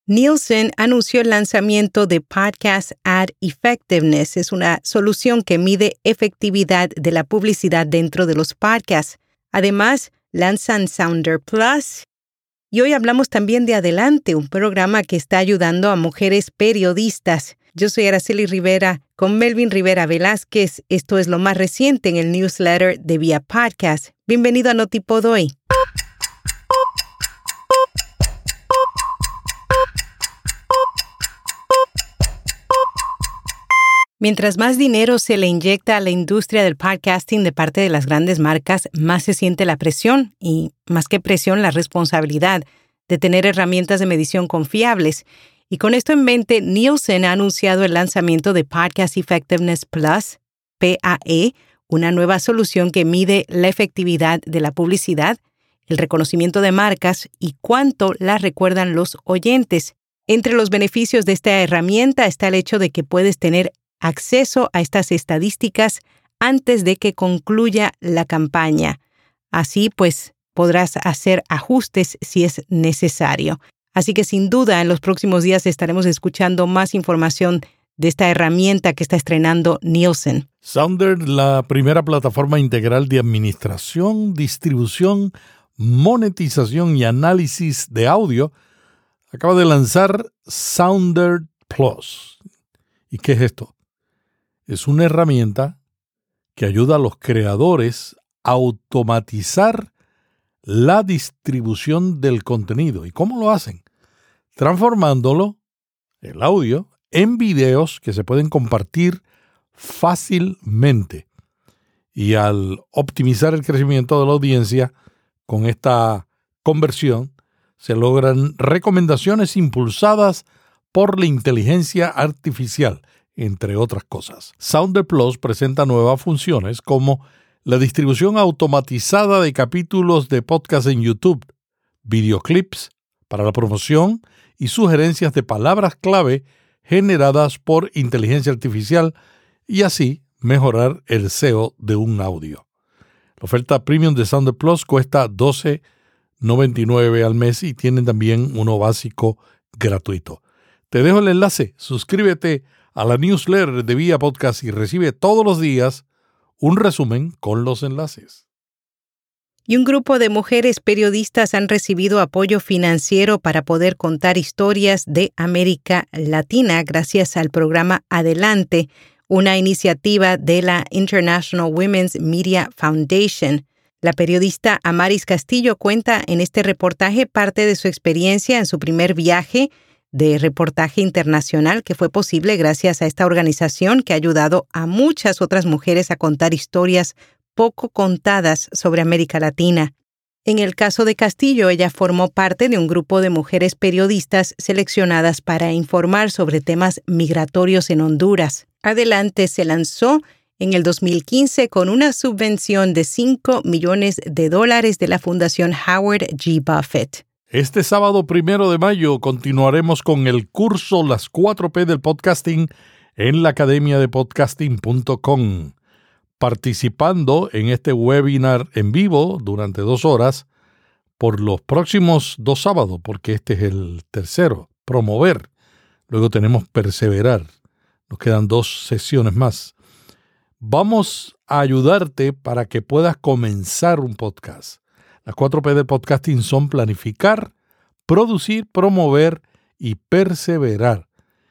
Nielsen anunció el lanzamiento de Podcast Ad Effectiveness. Es una solución que mide efectividad de la publicidad dentro de los podcasts. Además, lanzan Sounder Plus. Y hoy hablamos también de Adelante, un programa que está ayudando a mujeres periodistas. Yo soy Araceli Rivera con Melvin Rivera Velázquez. Esto es lo más reciente en el newsletter de Vía Podcast. Bienvenido a Notipod hoy. Mientras más dinero se le inyecta a la industria del podcasting de parte de las grandes marcas, más se siente la presión y, más que presión, la responsabilidad de tener herramientas de medición confiables. Y con esto en mente, Nielsen ha anunciado el lanzamiento de Podcast Effectiveness Plus, PAE, una nueva solución que mide la efectividad de la publicidad, el reconocimiento de marcas y cuánto la recuerdan los oyentes. Entre los beneficios de esta herramienta está el hecho de que puedes tener acceso a estas estadísticas antes de que concluya la campaña. Así, pues, podrás hacer ajustes si es necesario. Así que, sin duda, en los próximos días estaremos escuchando más información de esta herramienta que está estrenando Nielsen. Sounder, la primera plataforma integral de administración, distribución, monetización y análisis de audio, acaba de lanzar Sounder Plus. ¿Y qué es esto? Es una herramienta que ayuda a los creadores a automatizar la distribución del contenido. ¿Y cómo lo hacen? Transformándolo, el audio, en videos que se pueden compartir fácilmente. Y al optimizar el crecimiento de la audiencia con esta conversión, se logran recomendaciones impulsadas por la inteligencia artificial, entre otras cosas. Sounder Plus presenta nuevas funciones como la distribución automatizada de capítulos de podcast en YouTube, videoclips para la promoción y sugerencias de palabras clave generadas por inteligencia artificial y así mejorar el SEO de un audio. La oferta premium de Sounder Plus cuesta $12.99 al mes y tiene también uno básico gratuito. Te dejo el enlace, suscríbete a la newsletter de Vía Podcast y recibe todos los días un resumen con los enlaces. Y un grupo de mujeres periodistas han recibido apoyo financiero para poder contar historias de América Latina gracias al programa Adelante, una iniciativa de la International Women's Media Foundation. La periodista Amaris Castillo cuenta en este reportaje parte de su experiencia en su primer viaje de reportaje internacional que fue posible gracias a esta organización que ha ayudado a muchas otras mujeres a contar historias poco contadas sobre América Latina. En el caso de Castillo, ella formó parte de un grupo de mujeres periodistas seleccionadas para informar sobre temas migratorios en Honduras. Adelante se lanzó en el 2015 con una subvención de $5 millones de la Fundación Howard G. Buffett. Este sábado 1 de mayo continuaremos con el curso Las 4P del Podcasting en la Academia de Podcasting.com. Participando en este webinar en vivo durante 2 horas por los próximos 2 sábados, porque este es el tercero, promover. Luego tenemos perseverar. Nos quedan 2 sesiones más. Vamos a ayudarte para que puedas comenzar un podcast. Las 4P del podcasting son planificar, producir, promover y perseverar.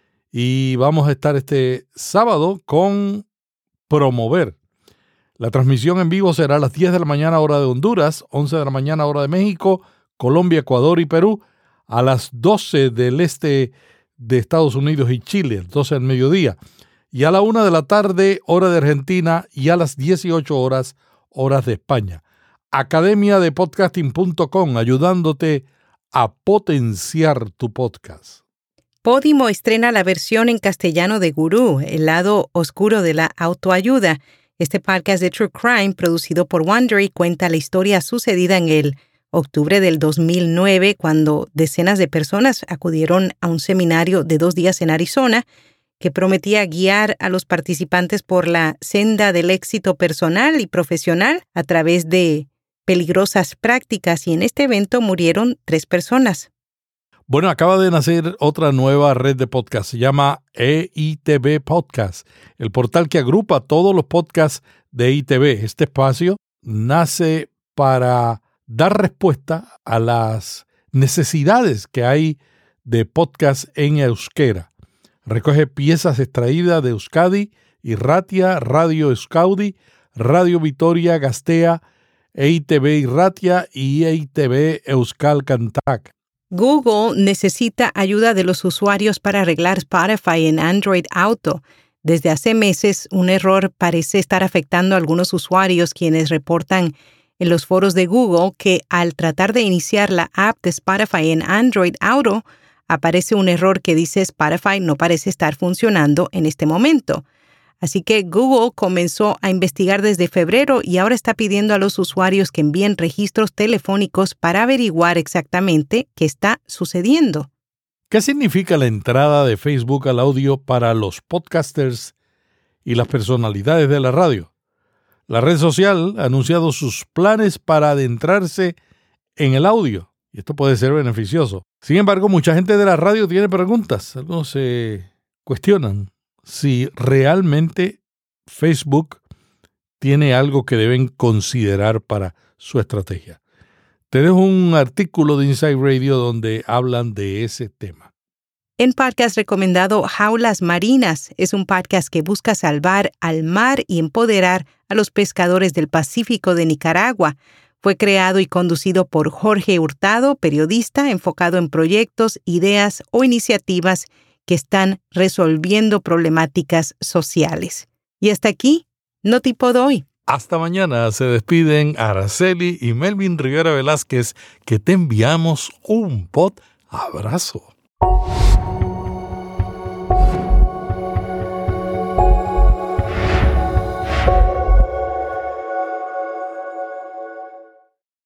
Y vamos a estar este sábado con promover. La transmisión en vivo será a las 10 de la mañana hora de Honduras, 11 de la mañana hora de México, Colombia, Ecuador y Perú, a las 12 del este de Estados Unidos y Chile, 12 del mediodía, y a la 1 de la tarde hora de Argentina y a las 18 horas horas de España. Academia de Podcasting.com, ayudándote a potenciar tu podcast. Podimo estrena la versión en castellano de Gurú, el lado oscuro de la autoayuda. Este podcast de True Crime, producido por Wondery, cuenta la historia sucedida en el octubre del 2009, cuando decenas de personas acudieron a un seminario de 2 días en Arizona que prometía guiar a los participantes por la senda del éxito personal y profesional a través de peligrosas prácticas, y en este evento murieron 3 personas. Bueno, acaba de nacer otra nueva red de podcast, se llama EITV Podcast, el portal que agrupa todos los podcasts de EITV. Este espacio nace para dar respuesta a las necesidades que hay de podcast en euskera. Recoge piezas extraídas de Euskadi, Irratia, Radio Euskadi, Radio Vitoria, Gastea, EITV Irratia y EITV Euskal Kantak. Google necesita ayuda de los usuarios para arreglar Spotify en Android Auto. Desde hace meses, un error parece estar afectando a algunos usuarios quienes reportan en los foros de Google que al tratar de iniciar la app de Spotify en Android Auto, aparece un error que dice Spotify no parece estar funcionando en este momento. Así que Google comenzó a investigar desde febrero y ahora está pidiendo a los usuarios que envíen registros telefónicos para averiguar exactamente qué está sucediendo. ¿Qué significa la entrada de Facebook al audio para los podcasters y las personalidades de la radio? La red social ha anunciado sus planes para adentrarse en el audio, y esto puede ser beneficioso. Sin embargo, mucha gente de la radio tiene preguntas. Algunos se cuestionan si realmente Facebook tiene algo que deben considerar para su estrategia. Te dejo un artículo de Inside Radio donde hablan de ese tema. En podcast recomendado Jaulas Marinas, es un podcast que busca salvar al mar y empoderar a los pescadores del Pacífico de Nicaragua. Fue creado y conducido por Jorge Hurtado, periodista enfocado en proyectos, ideas o iniciativas que están resolviendo problemáticas sociales. Y hasta aquí, Notipod hoy. Hasta mañana. Se despiden Araceli y Melvin Rivera Velázquez, que te enviamos un pod abrazo.